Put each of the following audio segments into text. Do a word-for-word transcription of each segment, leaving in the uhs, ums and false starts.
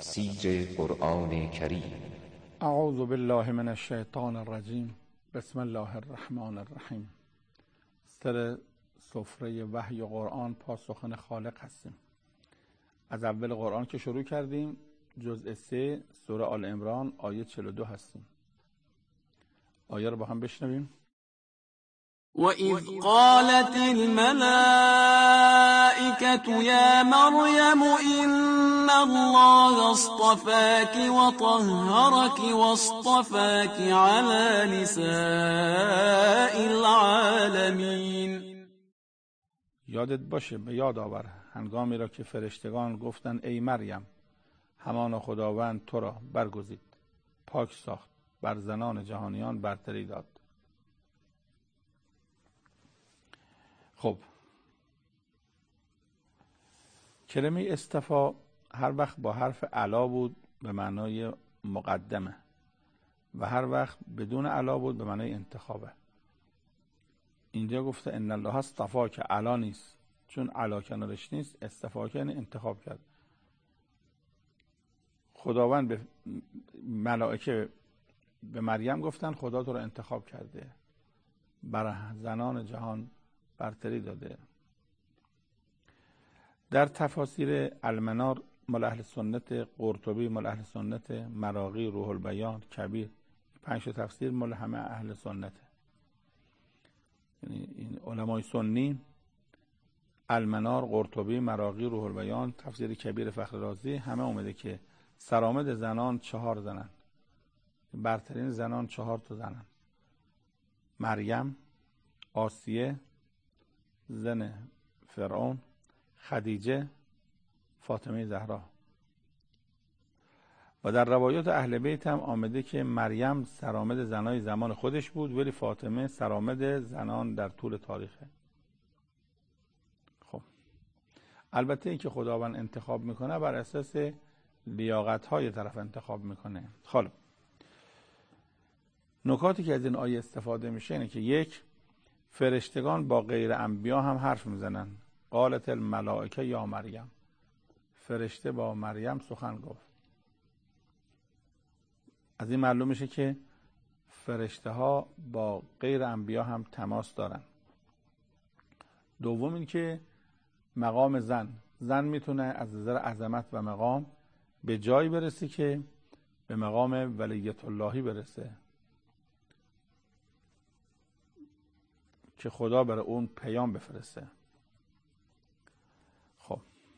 تفسیر قرآن کریم. اعوذ بالله من الشیطان الرجیم. بسم الله الرحمن الرحیم. سر سفره وحی و قرآن پاسخن خالق هستیم. از اول قرآن که شروع کردیم، جزء سه سوره آل عمران آیه چهل و دو هستیم. آیه رو با هم بشنویم. وَإِذْ قَالَتِ الْمَلَائِكَةُ يَا مَرْيَمُ إِنَّ اللَّهَ اصْطَفَاكِ وَطَهَّرَكِ وَاصْطَفَاكِ عَلَى نِسَاءِ الْعَالَمِينَ. یادت باشه، به یاد آور هنگامی را که فرشتگان گفتند ای مریم، همان خداوند تو را برگزید، پاک ساخت، بر زنان جهانیان برتری داد. خب، کلمه اصطفا هر وقت با حرف علا بود به معنای مقدمه و هر وقت بدون علا بود به معنای انتخابه. اینجا گفته ان الله اصطفا که علا نیست، چون علا کنارش نیست. اصطفا که یعنی انتخاب کرد. خداوند به ملائکه به مریم گفتن خدا تو رو انتخاب کرده، بر زنان جهان برتری داده. در تفاسیر المنار مال اهل سنت، قرطبی مال اهل سنت، مراغی، روح البیان، کبیر، پنج تفسیر مال همه اهل سنت. یعنی این علمای سنی المنار، قرطبی، مراغی، روح البیان، تفسیر کبیر فخر رازی همه اومده که سرآمد زنان چهار زنن، برترین زنان چهار تا زنن: مریم، آسیه زن فرعون، خدیجه، فاطمه زهرا. و در روایات اهل بیت هم آمده که مریم سرآمد زنای زمان خودش بود، ولی فاطمه سرآمد زنان در طول تاریخه. خب، البته این که خداوند انتخاب میکنه بر اساس لیاقت های طرف انتخاب میکنه. خب، نکاتی که از این آیه استفاده میشه اینه که یک، فرشتگان با غیر انبیا هم حرف میزنن. قالت الملائکه یا مریم، فرشته با مریم سخن گفت. از این معلوم میشه که فرشته ها با غیر انبیا هم تماس دارن. دوم این که مقام زن زن میتونه از نظر عظمت و مقام به جایی برسه که به مقام ولیت اللهی برسه که خدا برای اون پیام بفرسته. خب،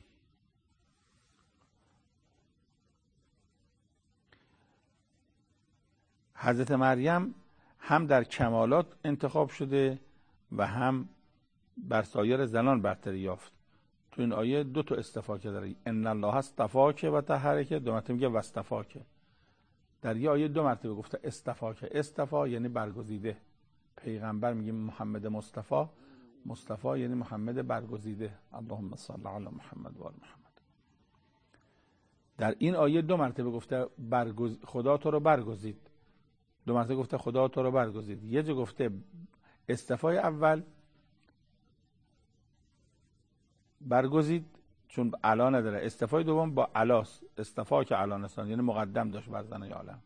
حضرت مریم هم در کمالات انتخاب شده و هم بر سایر زنان برتری یافت. تو این آیه دو تا استفاده داره. ان الله اصطفاک و طهرک، دو مرتبه میگه واصطفاک. در یه آیه دو مرتبه گفته اصطفاک. اصطفا یعنی برگزیده. پیغمبر میگیم محمد مصطفی، مصطفی یعنی محمد برگزیده. اللهم صل علی محمد و آل محمد. در این آیه دو مرتبه گفته برگز... خدا تو رو برگزید. دو مرتبه گفته خدا تو رو برگزید. یه جا گفته اصطفای اول برگزید چون علا نداره، اصطفای دوم با علاست، اصطفا که علا نسان یعنی مقدم داشت بر زنای عالم.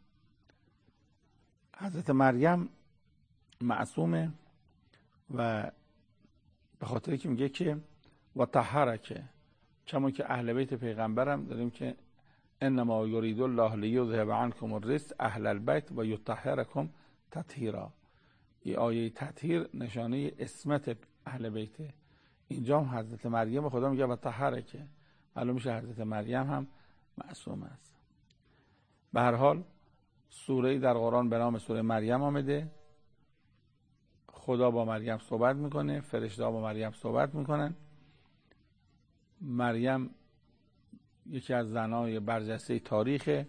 حضرت مریم معصومه و به خاطر که میگه که و طهرک، چون که اهل بیت پیغمبرم داریم که انما یرید الله لیذهب عنکم الرجس اهل البیت و یطهرکم تطهیرا. این آیه تطهیر نشانه عصمت اهل بیت. اینجا هم حضرت مریم خدا میگه و طهرک، معلوم میشه حضرت مریم هم معصوم است. به هر حال سوره‌ای در قرآن به نام سوره مریم آمده. خدا با مریم صحبت میکنه، فرشته‌ها با مریم صحبت میکنن. مریم یکی از زنای برجسته تاریخه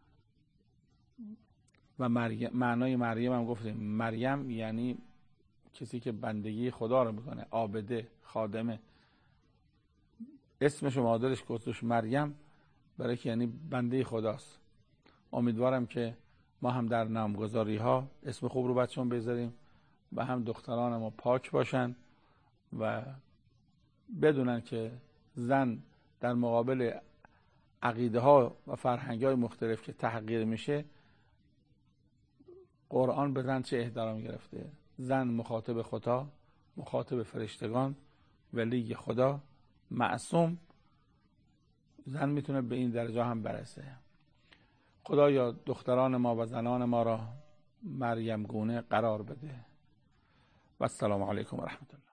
و مریم، معنای مریم هم گفتیم مریم یعنی کسی که بندگی خدا رو میکنه، عابده، خادمه. اسمش و مادرش گذاشت مریم برای که یعنی بنده خداست. امیدوارم که ما هم در نامگذاری ها اسم خوب رو بچه‌مون بذاریم و هم دختران ما پاک باشن و بدونن که زن در مقابل عقیده ها و فرهنگ های مختلف که تحقیر میشه، قرآن به زن چه احترامی گرفته؟ زن مخاطب خدا، مخاطب فرشتگان، ولی خدا، معصوم، زن میتونه به این درجه هم برسه. خدایا دختران ما و زنان ما را مریم گونه قرار بده. و السلام علیکم و رحمت الله.